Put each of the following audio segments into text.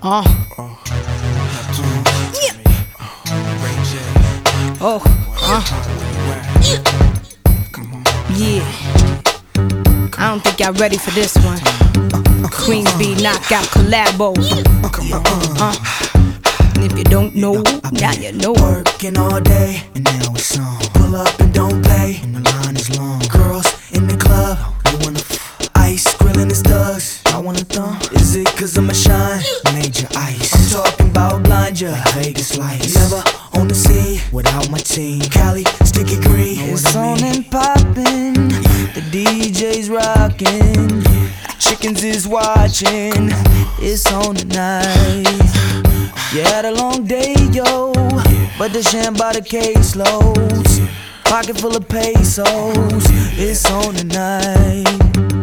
Yeah. I don't think y'all ready for this one. Queen Bee knockout collabo. And if you don't know, now you know. Working all day, and now it's on. Pull up and don't play, and the line is long. Girls in the club, they wanna ice, grilling his thugs. I wanna thumb. Is it cause I'ma shine? Major ice. I'm talking about blind ya, Vegas lights. Never on the scene without my team. Cali, sticky green. It's on and poppin'. The DJ's rockin'. Chickens is watching. It's on tonight. You had a long day, yo, but the sham by the caseloads. Pocket full of pesos. It's on tonight.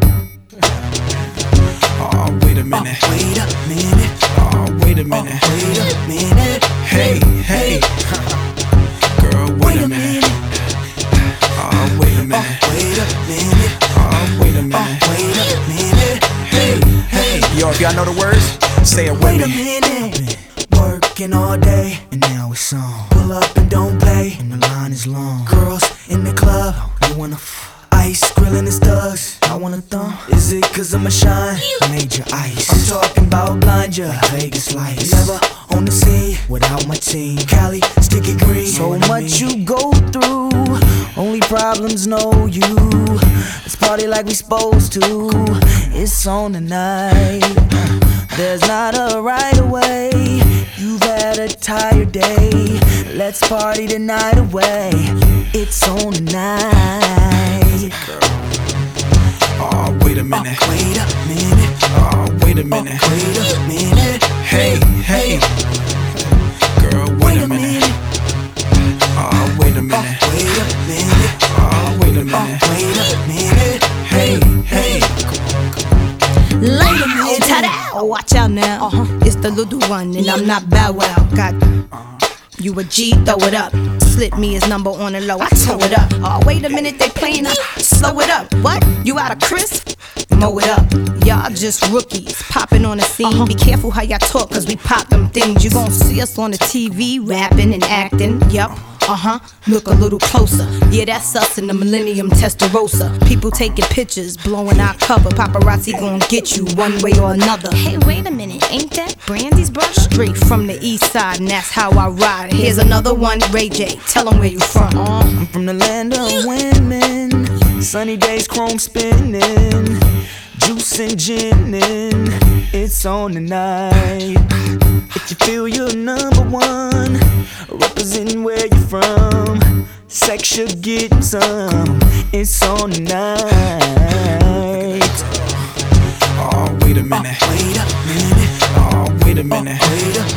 Oh, wait a minute. Wait a minute. Oh, wait a minute. Wait a minute. Hey, hey. Girl, wait a minute. Oh, wait a minute. Wait a minute. Oh, wait a minute. Wait a minute. Hey, hey. Yo, if y'all know the words, say it with Wait a me. minute. Working all day, and now it's on. Pull up and don't play, and the line is long. Girls in the club, they wanna ice, grilling his thugs. I wanna thumb. Is it cause I'ma shine? Major ice. I'm talking about blind ya, Vegas lights. Never on the scene without my team. Cali, sticky green. So much you go through, only problems know you. Let's party like we supposed to. It's on tonight. There's not a right away. You've had a tired day. Let's party the night away. It's on tonight. Oh, wait a minute. Wait a minute. Oh, wait a minute. Wait a minute. Hey, hey. Girl, wait a minute. Oh, wait a minute. Wait a minute. Oh, wait a minute. Wait a minute. Hey, hey. Watch out now. It's the little one, and I'm not Bow Wow. Got you a G, throw it up. Slip me his number on the low, I tow it up. Oh, wait a minute, they playing us. Slow it up. What? You out of crisp? Mow it up. Y'all just rookies, popping on the scene. Be careful how y'all talk, cause we pop them things. You gon' see us on the TV, rapping and acting. Yup. Look a little closer. Yeah, that's us in the Millennium Testarossa. People taking pictures, blowing our cover. Paparazzi gon' get you one way or another. Hey, wait a minute, ain't that Brandy's brother? Straight from the east side, and that's how I ride. Here's another one, Ray J. Tell 'em where you from. I'm from the land of women. Sunny days, chrome spinning. Juice and ginning. It's on tonight. If you feel you're number one, representing where you're from, sex you're getting some. It's on tonight. Oh, wait a minute. Wait a minute. Oh, wait a minute. Wait a